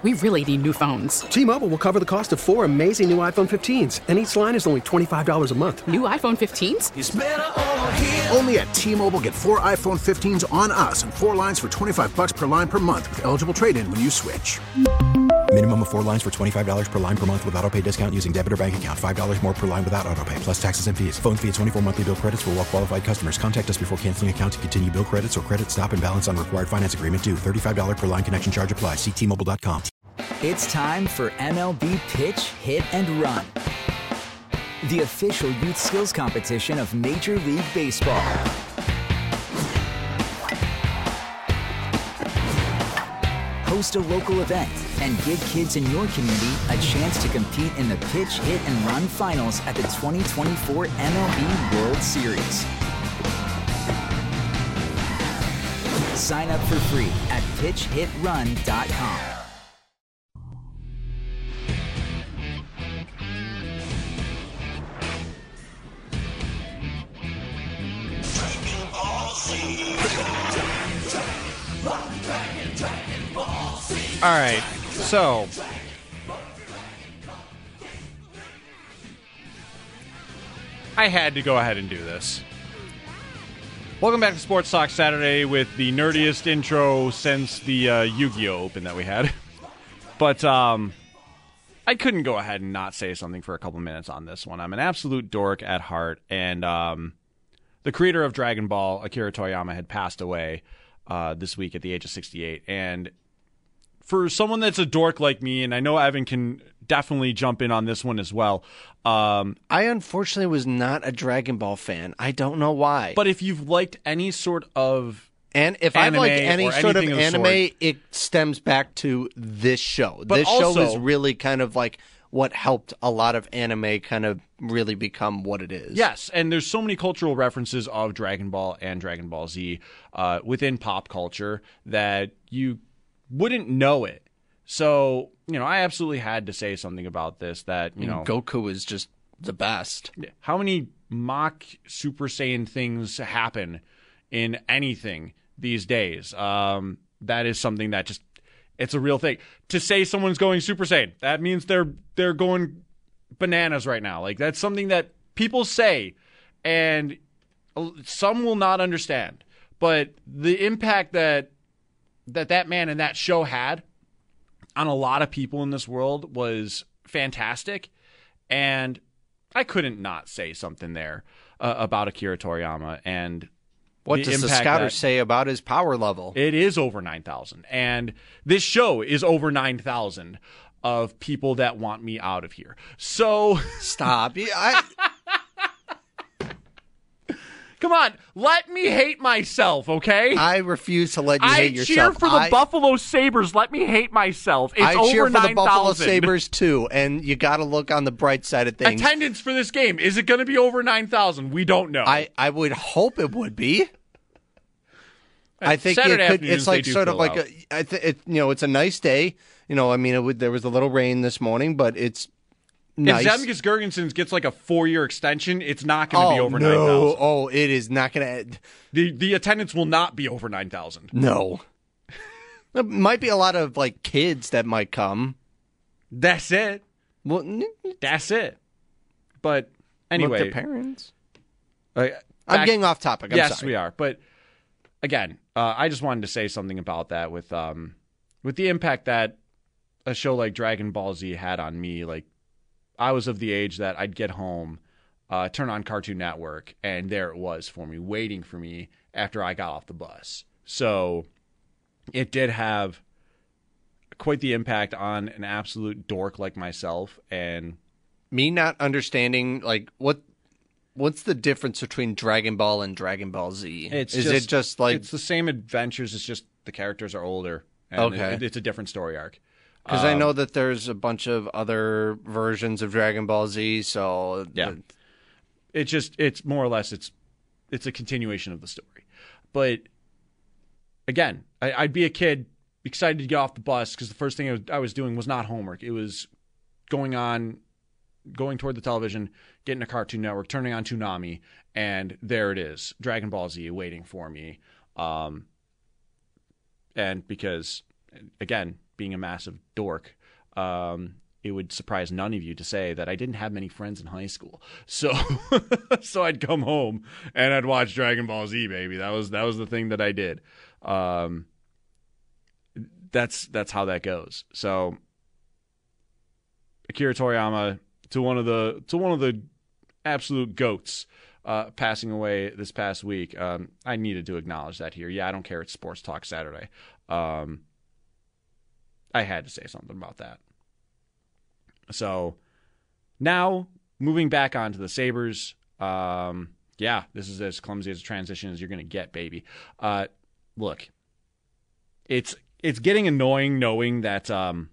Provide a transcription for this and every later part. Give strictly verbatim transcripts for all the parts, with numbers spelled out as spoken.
We really need new phones. T-Mobile will cover the cost of four amazing new iPhone fifteens, and each line is only twenty-five dollars a month. New iPhone fifteens? It's better over here. Only at T-Mobile, get four iPhone fifteens on us and four lines for twenty-five dollars per line per month with eligible trade-in when you switch. Minimum of four lines for twenty-five dollars per line per month with autopay discount using debit or bank account. five dollars more per line without autopay, plus taxes and fees. Phone fee at twenty-four monthly bill credits for well-qualified customers. Contact us before canceling account to continue bill credits or credit stop and balance on required finance agreement due. thirty-five dollars per line connection charge applies. See T Mobile dot com. It's time for M L B Pitch, Hit, and Run, the official youth skills competition of Major League Baseball. Host a local event and give kids in your community a chance to compete in the Pitch, Hit, and Run finals at the twenty twenty-four M L B World Series. Sign up for free at pitch hit run dot com. All right, so I had to go ahead and do this. Welcome back to Sports Talk Saturday with the nerdiest intro since the uh, Yu-Gi-Oh! Open that we had. But um, I couldn't go ahead and not say something for a couple minutes on this one. I'm an absolute dork at heart, and um, the creator of Dragon Ball, Akira Toriyama, had passed away uh, this week at the age of sixty-eight, and for someone that's a dork like me, and I know Evan can definitely jump in on this one as well. Um, I unfortunately was not a Dragon Ball fan. I don't know why. But if you've liked any sort of and if I like any sort of anime, sort, it stems back to this show. This also, show is really kind of like what helped a lot of anime kind of really become what it is. Yes, and there's so many cultural references of Dragon Ball and Dragon Ball Z uh, within pop culture that you wouldn't know it. So, you know, I absolutely had to say something about this that, you know... Goku is just the best. How many mock Super Saiyan things happen in anything these days? Um, that is something that just... It's a real thing. To say someone's going Super Saiyan, that means they're they're going bananas right now. Like, that's something that people say, and some will not understand. But the impact that that that man and that show had on a lot of people in this world was fantastic, and I couldn't not say something there uh, about Akira Toriyama. And what the does the scouter say about his power level? It is over nine thousand, and this show is over nine thousand of people that want me out of here. So stop. I... Come on, let me hate myself, okay? I refuse to let you I hate yourself. I cheer for the I, Buffalo Sabres. Let me hate myself. It's I over cheer for nine, the Buffalo thousand. Sabres, too, and you got to look on the bright side of things. Attendance for this game, is it going to be over nine thousand? We don't know. I, I would hope it would be. I think Saturday it could, it's like sort of like, a, I th- it, you know, it's a nice day. You know, I mean, it would, there was a little rain this morning, but it's nice. If Zemgus Girgensons gets like a four-year extension, it's not going to oh, be over no. nine thousand. Oh, it is not going to. The the attendance will not be over nine thousand. No. There might be a lot of like kids that might come. That's it. Well, that's it. But anyway, their parents. Uh, I'm back, getting off topic. I'm yes, sorry. we are. But again, uh, I just wanted to say something about that with um with the impact that a show like Dragon Ball Z had on me. Like, I was of the age that I'd get home, uh, turn on Cartoon Network, and there it was for me, waiting for me after I got off the bus. So it did have quite the impact on an absolute dork like myself. And me not understanding, like, what what's the difference between Dragon Ball and Dragon Ball Z? It's Is just, it just like... It's the same adventures, it's just the characters are older. And okay. It, it's a different story arc. Because um, I know that there's a bunch of other versions of Dragon Ball Z, so... Yeah. The... It just, it's more or less, it's it's a continuation of the story. But, again, I, I'd be a kid excited to get off the bus because the first thing I was, I was doing was not homework. It was going on, going toward the television, getting a Cartoon Network, turning on Toonami, and there it is, Dragon Ball Z waiting for me. Um, and because, again, being a massive dork, um, it would surprise none of you to say that I didn't have many friends in high school. So so I'd come home and I'd watch Dragon Ball Z, baby. That was that was the thing that I did. Um, that's that's how that goes. So Akira Toriyama, to one of the to one of the absolute goats, uh, passing away this past week. Um, I needed to acknowledge that here. Yeah, I don't care. It's Sports Talk Saturday. Um, I had to say something about that. So now moving back onto the Sabres, um, yeah, this is as clumsy as a transition as you're going to get, baby. Uh, look, it's it's getting annoying knowing that um,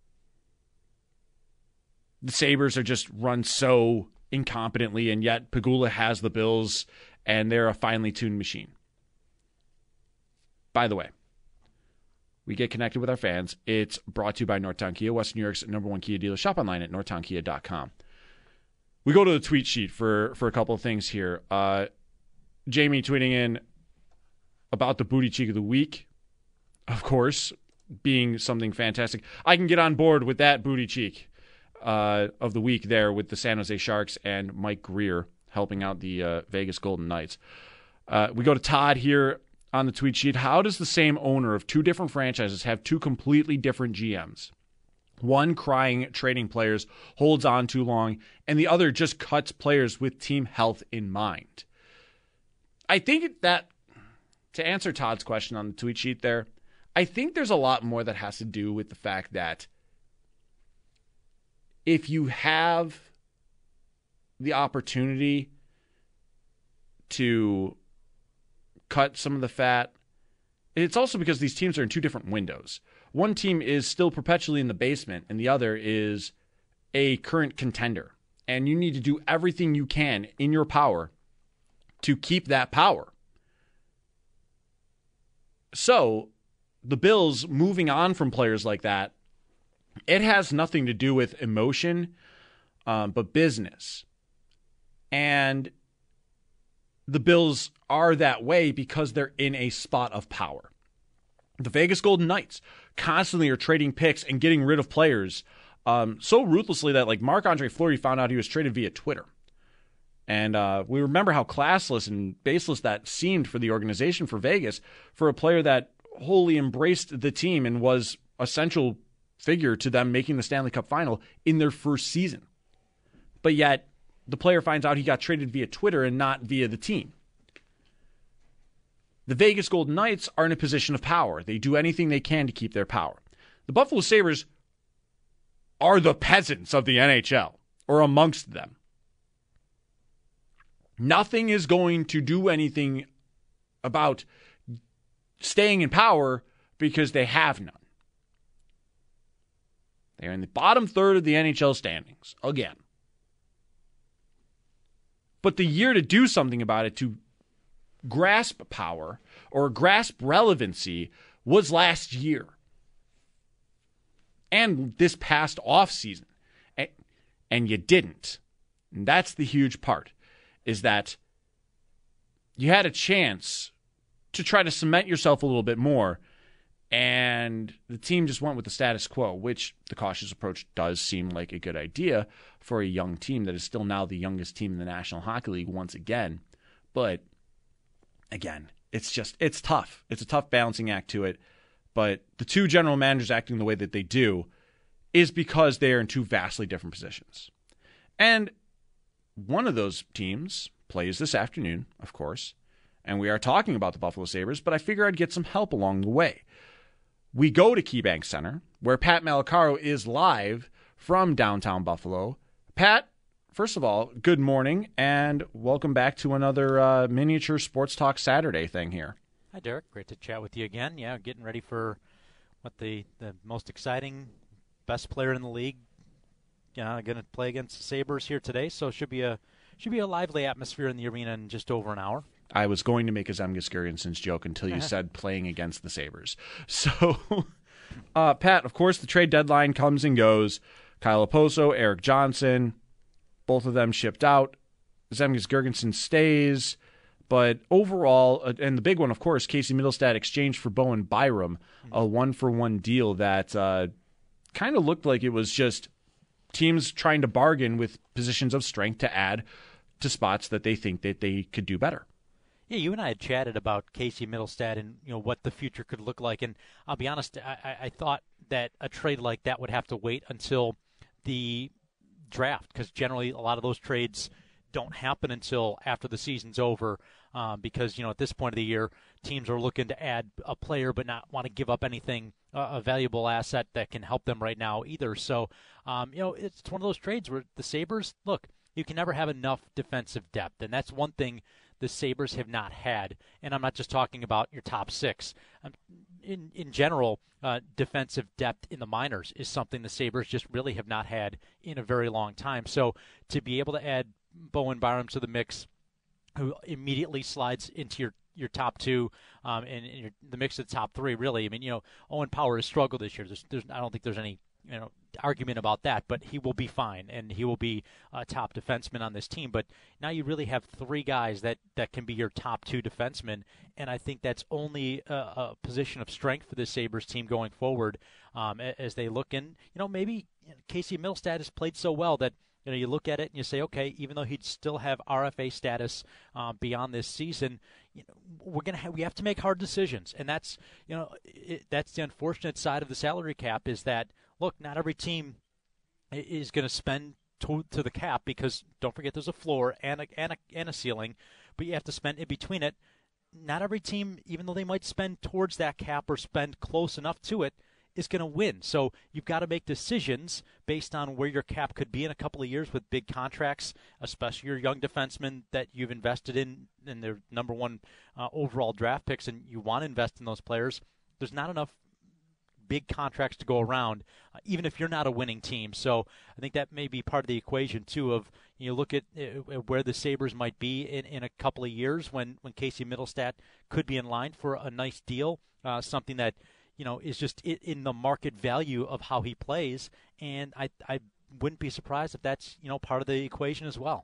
the Sabres are just run so incompetently, and yet Pegula has the Bills, and they're a finely tuned machine. By the way, we get connected with our fans. It's brought to you by Northtown Kia, Western New York's number one Kia dealer. Shop online at northtown kia dot com. We go to the tweet sheet for, for a couple of things here. Uh, Jamie tweeting in about the booty cheek of the week, of course, being something fantastic. I can get on board with that booty cheek uh, of the week there with the San Jose Sharks and Mike Greer helping out the uh, Vegas Golden Knights. Uh, we go to Todd here on the tweet sheet. How does the same owner of two different franchises have two completely different G Ms? One crying trading players, holds on too long, and the other just cuts players with team health in mind. I think that, to answer Todd's question on the tweet sheet there, I think there's a lot more that has to do with the fact that if you have the opportunity to cut some of the fat, it's also because these teams are in two different windows. One team is still perpetually in the basement, and the other is a current contender. And you need to do everything you can in your power to keep that power. So, the Bills moving on from players like that, it has nothing to do with emotion, um, but business. And the Bills are that way because they're in a spot of power. The Vegas Golden Knights constantly are trading picks and getting rid of players um, so ruthlessly that like Marc-Andre Fleury found out he was traded via Twitter. And uh, we remember how classless and baseless that seemed for the organization for Vegas, for a player that wholly embraced the team and was a central figure to them making the Stanley Cup final in their first season. But yet, the player finds out he got traded via Twitter and not via the team. The Vegas Golden Knights are in a position of power. They do anything they can to keep their power. The Buffalo Sabres are the peasants of the N H L, or amongst them. Nothing is going to do anything about staying in power because they have none. They are in the bottom third of the N H L standings, again. But the year to do something about it, to grasp power or grasp relevancy, was last year. And this past offseason. And, and you didn't. And that's the huge part, is that you had a chance to try to cement yourself a little bit more, and the team just went with the status quo, which the cautious approach does seem like a good idea for a young team that is still now the youngest team in the National Hockey League once again. But again, it's just, it's tough. It's a tough balancing act to it. But the two general managers acting the way that they do is because they are in two vastly different positions. And one of those teams plays this afternoon, of course, and we are talking about the Buffalo Sabres, but I figure I'd get some help along the way. We go to KeyBank Center, where Pat Malacaro is live from downtown Buffalo. Pat, first of all, good morning, and welcome back to another uh, miniature Sports Talk Saturday thing here. Hi, Derek. Great to chat with you again. Yeah, getting ready for what the, the most exciting, best player in the league. Yeah, going to play against the Sabres here today, so it should be a should be a lively atmosphere in the arena in just over an hour. I was going to make a Zemgus Girgensons joke until you said playing against the Sabres. So, uh, Pat, of course, the trade deadline comes and goes. Kyle Oposo, Erik Johnson, both of them shipped out. Zemgus Girgensons stays. But overall, uh, and the big one, of course, Casey Mittelstadt exchanged for Bowen Byram, a one-for-one deal that uh, kind of looked like it was just teams trying to bargain with positions of strength to add to spots that they think that they could do better. Yeah, you and I had chatted about Casey Mittelstadt and you know what the future could look like, and I'll be honest, I, I thought that a trade like that would have to wait until the draft, because generally a lot of those trades don't happen until after the season's over, um, because you know at this point of the year teams are looking to add a player but not want to give up anything, uh, a valuable asset that can help them right now either. So um, you know it's one of those trades where the Sabres, look, you can never have enough defensive depth, and that's one thing the Sabres have not had. And I'm not just talking about your top six. Um, in in general, uh, defensive depth in the minors is something the Sabres just really have not had in a very long time. So to be able to add Bowen Byram to the mix, who immediately slides into your, your top two, um, and, and your, the mix of the top three, really. I mean, you know, Owen Power has struggled this year. There's, there's, I don't think there's any you know argument about that, but he will be fine, and he will be a top defenseman on this team. But now you really have three guys that, that can be your top two defensemen, and I think that's only a, a position of strength for the Sabres team going forward, um, as they look in. You know, maybe Casey Mittelstadt has played so well that you know you look at it and you say, okay, even though he'd still have R F A status uh, beyond this season, you know, we're gonna have, we have to make hard decisions, and that's you know it, that's the unfortunate side of the salary cap, is that look, not every team is going to spend to, to the cap, because don't forget there's a floor and a, and, a, and a ceiling, but you have to spend in between it. Not every team, even though they might spend towards that cap or spend close enough to it, is going to win. So you've got to make decisions based on where your cap could be in a couple of years with big contracts, especially your young defensemen that you've invested in, in their number one uh, overall draft picks, and you want to invest in those players. There's not enough big contracts to go around, uh, even if you're not a winning team. So I think that may be part of the equation, too, of you know, look at uh, where the Sabres might be in, in a couple of years when, when Casey Mittelstadt could be in line for a nice deal, uh, something that you know is just in the market value of how he plays. And I, I wouldn't be surprised if that's you know part of the equation as well.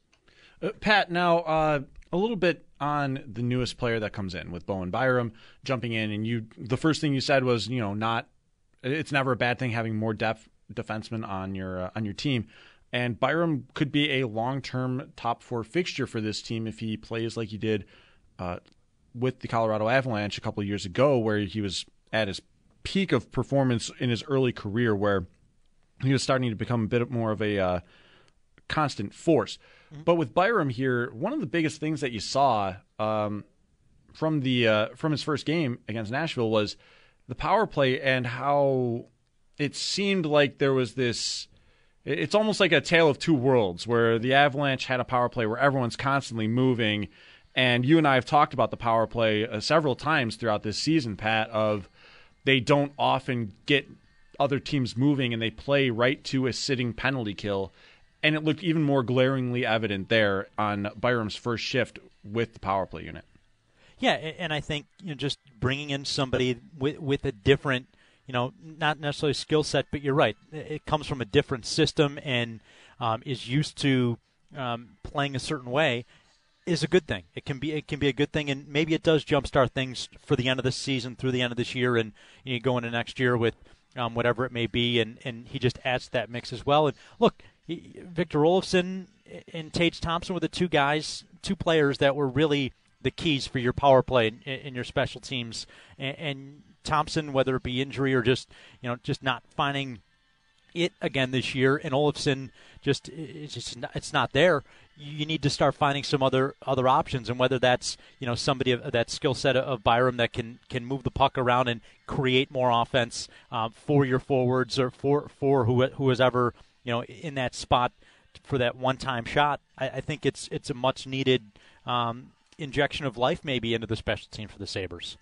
Uh, Pat, now uh, a little bit on the newest player that comes in with Bowen Byram jumping in, and you the first thing you said was you know not it's never a bad thing having more depth defensemen on your uh, on your team, and Byram could be a long-term top four fixture for this team if he plays like he did uh, with the Colorado Avalanche a couple of years ago, where he was at his peak of performance in his early career, where he was starting to become a bit more of a uh, constant force. Mm-hmm. But with Byram here, one of the biggest things that you saw um, from the uh, from his first game against Nashville was the power play, and how it seemed like there was this. It's almost like a tale of two worlds, where the Avalanche had a power play where everyone's constantly moving, and you and I have talked about the power play uh, several times throughout this season, Pat. Of they don't often get other teams moving, and they play right to a sitting penalty kill. And it looked even more glaringly evident there on Byram's first shift with the power play unit. Yeah, and I think you know, just bringing in somebody with with a different, you know, not necessarily skill set, but you're right. It comes from a different system and um, is used to um, playing a certain way, is a good thing. It can be it can be a good thing, and maybe it does jumpstart things for the end of this season, through the end of this year, and you know, go into next year with um, whatever it may be, and, and he just adds to that mix as well. And look, Victor Olofsson and Tage Thompson were the two guys, two players that were really the keys for your power play in, in your special teams. And, and Thompson, whether it be injury or just you know just not finding it again this year, and Olofsson just it's just not, it's not there. You need to start finding some other other options, and whether that's you know somebody of that skill set of Byram that can can move the puck around and create more offense um, for your forwards, or for for who who is ever you know in that spot for that one time shot. I, I think it's it's a much needed um, injection of life maybe into the special team for the Sabres.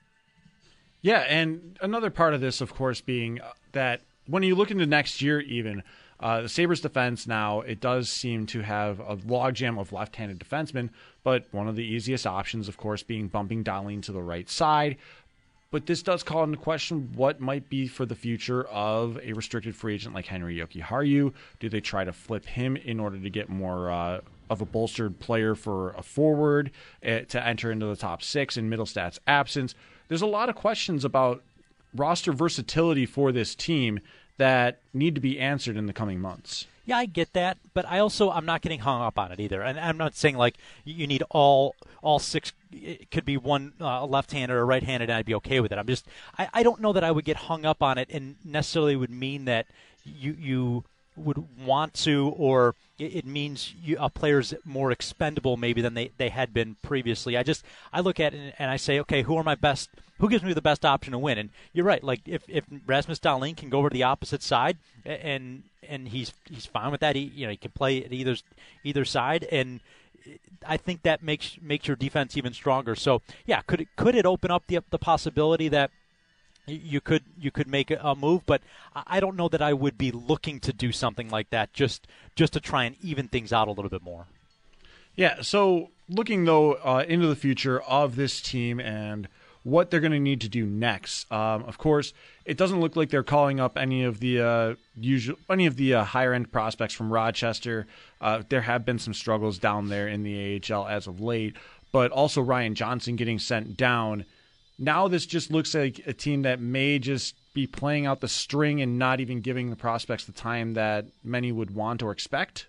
Yeah, and another part of this, of course, being that when you look into next year, even uh, the Sabres defense now, it does seem to have a logjam of left-handed defensemen, but one of the easiest options, of course, being bumping Dahlin to the right side. But this does call into question what might be for the future of a restricted free agent like Henri Jokiharju. Do they try to flip him in order to get more uh, of a bolstered player for a forward uh, to enter into the top six in Middlestad's absence. There's a lot of questions about roster versatility for this team that need to be answered in the coming months. Yeah, I get that, but I also I'm not getting hung up on it either. And I'm not saying like you need all all six. It could be one uh, left-handed or right-handed, and I'd be okay with it. I'm just I, I don't know that I would get hung up on it, and necessarily would mean that you you would want to, or it, it means you, a player's more expendable maybe than they, they had been previously. I just I look at it and, and I say, okay, who are my best? Who gives me the best option to win? And you're right. Like if, if Rasmus Dahlin can go over to the opposite side, and and he's he's fine with that. He you know he can play at either either side, and I think that makes makes your defense even stronger. So yeah, could it could it open up the the possibility that you could you could make a move, but I don't know that I would be looking to do something like that just just to try and even things out a little bit more. Yeah. So looking though uh, into the future of this team and what they're going to need to do next. Um, of course, it doesn't look like they're calling up any of the uh, usual, any of the uh, higher end prospects from Rochester. Uh, there have been some struggles down there in the A H L as of late, but also Ryan Johnson getting sent down. Now this just looks like a team that may just be playing out the string and not even giving the prospects the time that many would want or expect.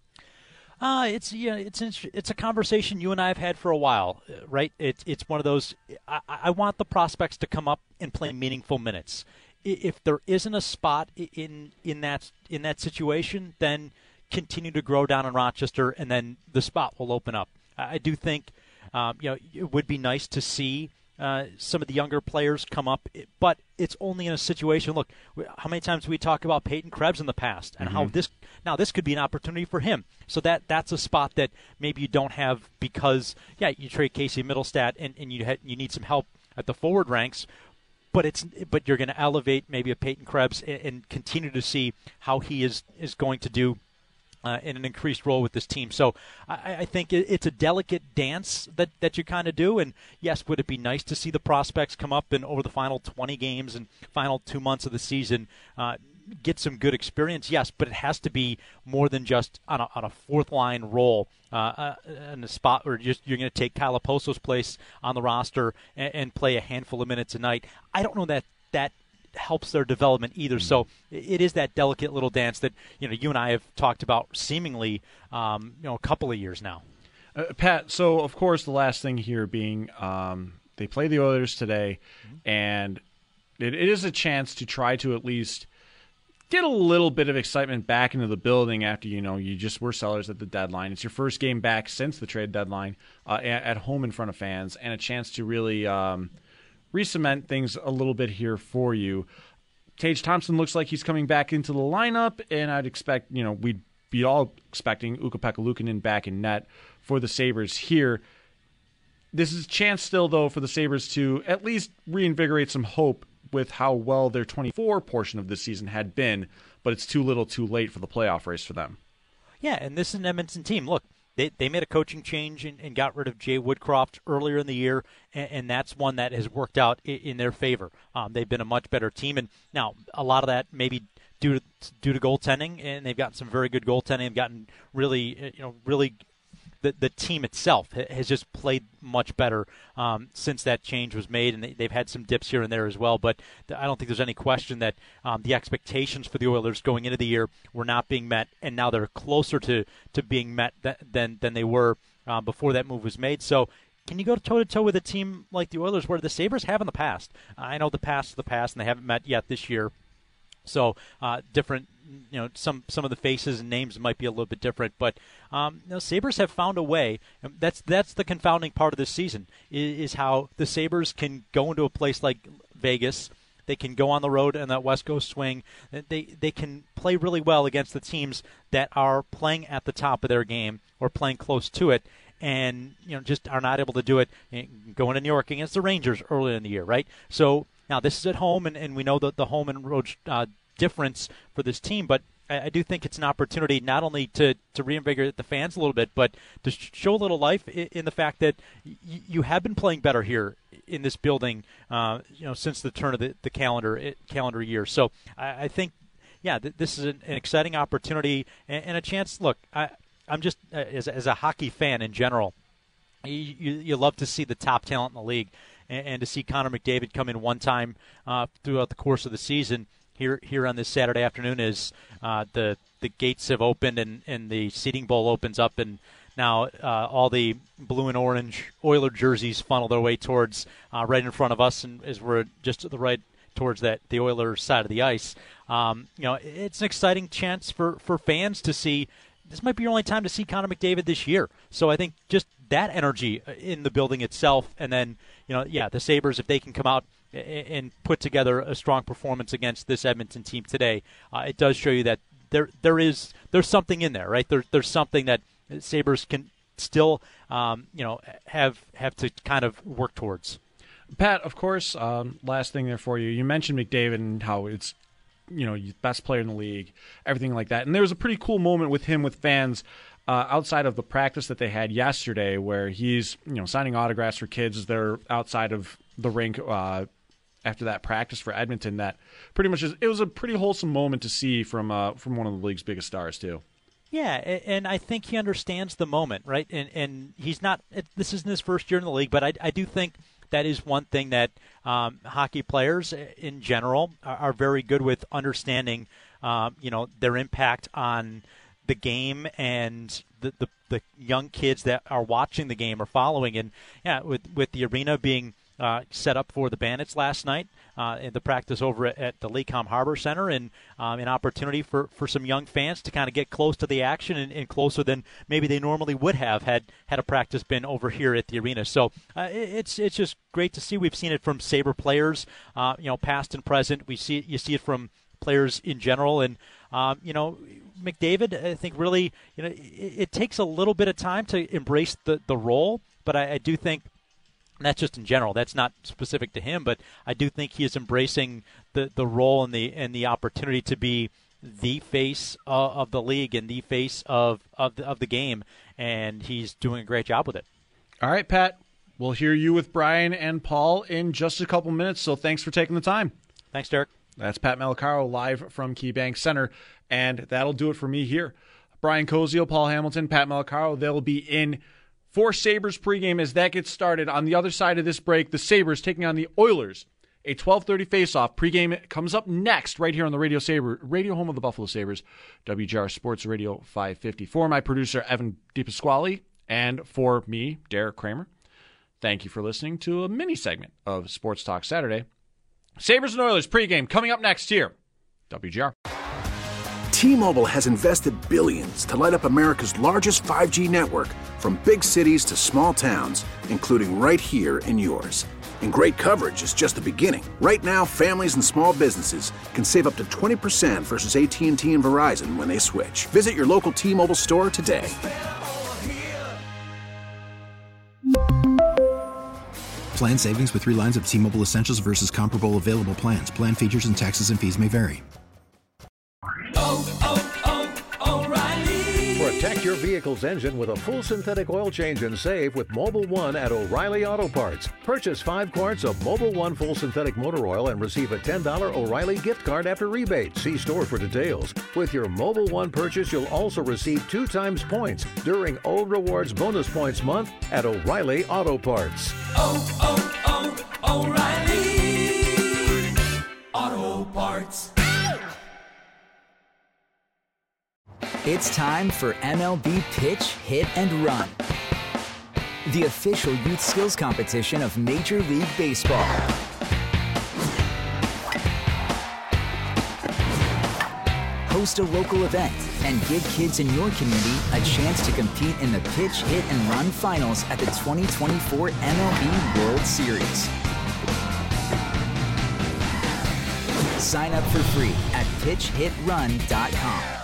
Uh, it's yeah, it's it's a conversation you and I have had for a while, right? It's it's one of those. I, I want the prospects to come up and play meaningful minutes. If there isn't a spot in in that in that situation, then continue to grow down in Rochester, and then the spot will open up. I do think, um, you know, it would be nice to see uh, some of the younger players come up, but it's only in a situation. Look, how many times we talk about Peyton Krebs in the past, and mm-hmm. how this now this could be an opportunity for him. So that that's a spot that maybe you don't have because yeah, you trade Casey Middlestad and, and you had, you need some help at the forward ranks, but it's but you're going to elevate maybe a Peyton Krebs and, and continue to see how he is is going to do. Uh, in an increased role with this team. So I, I think it, it's a delicate dance that, that you kind of do. And, yes, would it be nice to see the prospects come up and over the final twenty games and final two months of the season uh, get some good experience? Yes, but it has to be more than just on a, on a fourth-line role uh, uh, in a spot where just, you're going to take Kyle Oposo's place on the roster and, and play a handful of minutes a night. I don't know that that – helps their development either. So it is that delicate little dance that you know you and I have talked about seemingly um, you know a couple of years now. Uh, Pat, so of course the last thing here being um, they play the Oilers today, mm-hmm. and it, it is a chance to try to at least get a little bit of excitement back into the building after you know you just were sellers at the deadline. It's your first game back since the trade deadline uh, at, at home in front of fans, and a chance to really um, re-cement things a little bit here for you. Tage Thompson looks like he's coming back into the lineup, and I'd expect, you know, we'd be all expecting Ukko-Pekka Luukkonen back in net for the Sabres here. This is a chance still, though, for the Sabres to at least reinvigorate some hope with how well their twenty-four portion of this season had been, but it's too little too late for the playoff race for them. Yeah, and this is an Edmonton team. Look, They they made a coaching change and, and got rid of Jay Woodcroft earlier in the year, and, and that's one that has worked out in, in their favor. Um, they've been a much better team, and now a lot of that maybe due to due to goaltending, and they've gotten some very good goaltending. They've gotten really you know really the the team itself has just played much better um, since that change was made, and they, they've had some dips here and there as well. But I don't think there's any question that um, the expectations for the Oilers going into the year were not being met, and now they're closer to, to being met th- than than they were uh, before that move was made. So can you go toe-to-toe with a team like the Oilers where the Sabres have in the past? I know the past is the past, and they haven't met yet this year. So uh, different, you know, some some of the faces and names might be a little bit different, but um, you know, Sabres have found a way. That's that's the confounding part of this season is, is how the Sabres can go into a place like Vegas. They can go on the road and that West Coast swing. They they can play really well against the teams that are playing at the top of their game or playing close to it, and you know just are not able to do it. Going to New York against the Rangers earlier in the year, right? So. Now, this is at home, and, and we know the, the home and road uh, difference for this team, but I, I do think it's an opportunity not only to, to reinvigorate the fans a little bit, but to sh- show a little life in, in the fact that y- you have been playing better here in this building uh, you know, since the turn of the, the calendar it, calendar year. So I, I think, yeah, th- this is an, an exciting opportunity and, and a chance. Look, I, I'm just uh, as as a hockey fan in general, you, you you love to see the top talent in the league, and, and to see Connor McDavid come in one time uh, throughout the course of the season. Here here on this Saturday afternoon, as uh, the the gates have opened and, and the seating bowl opens up, and now uh, all the blue and orange Oiler jerseys funnel their way towards uh, right in front of us, and as we're just to the right towards that the Oilers side of the ice. Um, you know, it's an exciting chance for, for fans to see. This might be your only time to see Connor McDavid this year. So I think just that energy in the building itself, and then, you know, yeah, the Sabres, if they can come out and put together a strong performance against this Edmonton team today, uh, it does show you that there there is there's something in there, right? There, there's something that Sabres can still, um, you know, have have to kind of work towards. Pat, of course, um, last thing there for you. You mentioned McDavid and how it's, you know, best player in the league, everything like that. And there was a pretty cool moment with him with fans uh, outside of the practice that they had yesterday, where he's, you know, signing autographs for kids as they're outside of the rink uh, after that practice for Edmonton. That pretty much is, it was a pretty wholesome moment to see from uh, from one of the league's biggest stars too. Yeah, and I think he understands the moment, right? And and he's not. This isn't his first year in the league, but I I do think that is one thing that um, hockey players in general are, are very good with, understanding, um, you know, their impact on the game and the, the the young kids that are watching the game or following. And yeah, with with the arena being uh, set up for the Bandits last night, uh, in the practice over at, at the Lacombe Harbor Center, and um, an opportunity for, for some young fans to kind of get close to the action and, and closer than maybe they normally would have had had a practice been over here at the arena. So uh, it, it's it's just great to see. We've seen it from Sabre players, uh, you know, past and present. We see it, you see it from players in general, and um, you know, McDavid, I think really, you know, it, it takes a little bit of time to embrace the the role, but I, I do think. And that's just in general. That's not specific to him, but I do think he is embracing the, the role and the and the opportunity to be the face uh, of the league and the face of of the, of the game, and he's doing a great job with it. All right, Pat. We'll hear you with Brian and Paul in just a couple minutes, so thanks for taking the time. Thanks, Derek. That's Pat Malacaro live from KeyBank Center, and that'll do it for me here. Brian Koziel, Paul Hamilton, Pat Malacaro, they'll be in for Sabres pregame as that gets started. On the other side of this break, the Sabres taking on the Oilers. A twelve thirty faceoff. Pregame comes up next right here on the Radio Sabre, radio home of the Buffalo Sabres, W G R Sports Radio five fifty. For my producer, Evan DiPasquale, and for me, Derek Kramer, thank you for listening to a mini segment of Sports Talk Saturday. Sabres and Oilers pregame coming up next here. W G R. T-Mobile has invested billions to light up America's largest five G network, from big cities to small towns, including right here in yours. And great coverage is just the beginning. Right now, families and small businesses can save up to twenty percent versus A T and T and Verizon when they switch. Visit your local T-Mobile store today. Plan savings with three lines of T-Mobile Essentials versus comparable available plans. Plan features and taxes and fees may vary. Oh, oh, oh, O'Reilly. Protect your vehicle's engine with a full synthetic oil change and save with Mobil one at O'Reilly Auto Parts. Purchase five quarts of Mobil one full synthetic motor oil and receive a ten dollars O'Reilly gift card after rebate. See store for details. With your Mobil one purchase, you'll also receive two times points during O Rewards Bonus Points Month at O'Reilly Auto Parts. Oh, oh, oh, O'Reilly Auto Parts. It's time for M L B Pitch, Hit, and Run, the official youth skills competition of Major League Baseball. Host a local event and give kids in your community a chance to compete in the Pitch, Hit, and Run finals at the twenty twenty-four M L B World Series. Sign up for free at pitch hit run dot com.